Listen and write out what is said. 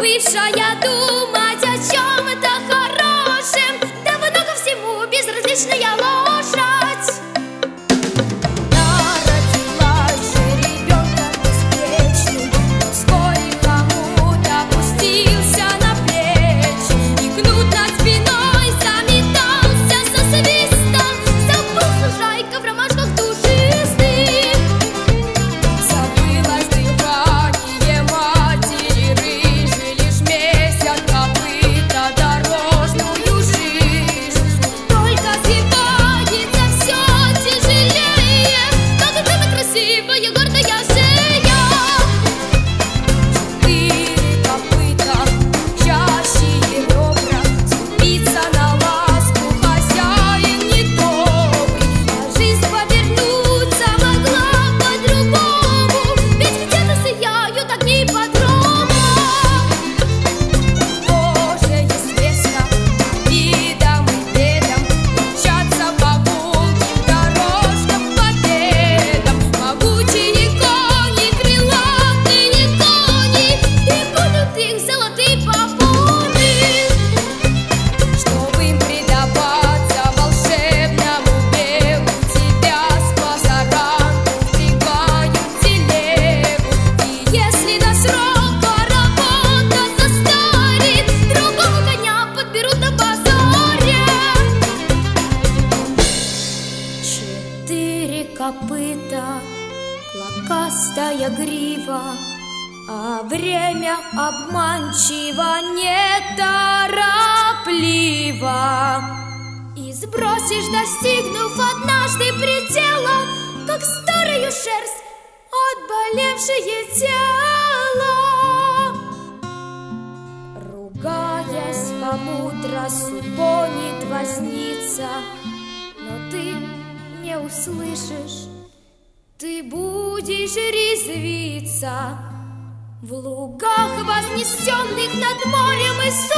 бывшая, думать о чем-то хорошем. Давно ко всему безразличная лошадь. Народилась же ребенком беспечным, но вскоре хомут опустился на плечи, и кнут над спиной заметался со свистом. Забылся Жайка в ромашках душистых. Забылось дыхание матери рыжей, лишь месяц копыта дорожную жижь. Только сбивается все тяжелее, как дымы красивая гордая шея. Четыре копыта, чащие ребра, ступиться на ласку хозяин недобрый. А жизнь повернуться могла по-другому, ведь где-то сияют огни подрома. Тоже известно видом и бедам мчаться по гулким дорожкам победам. Могучие кони, крылатые кони, и гонят их золотые попоны. Чтобы им предаваться волшебному бегу, тебя с позаранку впрягают в телегу. И если до срока работа застарит, другого коня подберут на базаре. Четыре копыта, клокастая грива, а время обманчиво, неторопливо. И сбросишь, достигнув однажды предела, как старую шерсть отболевшее тело. Ругаясь, хомут рассупонит возница, но ты не услышишь, ты будешь резвиться. В лугах, вознесенных над морем и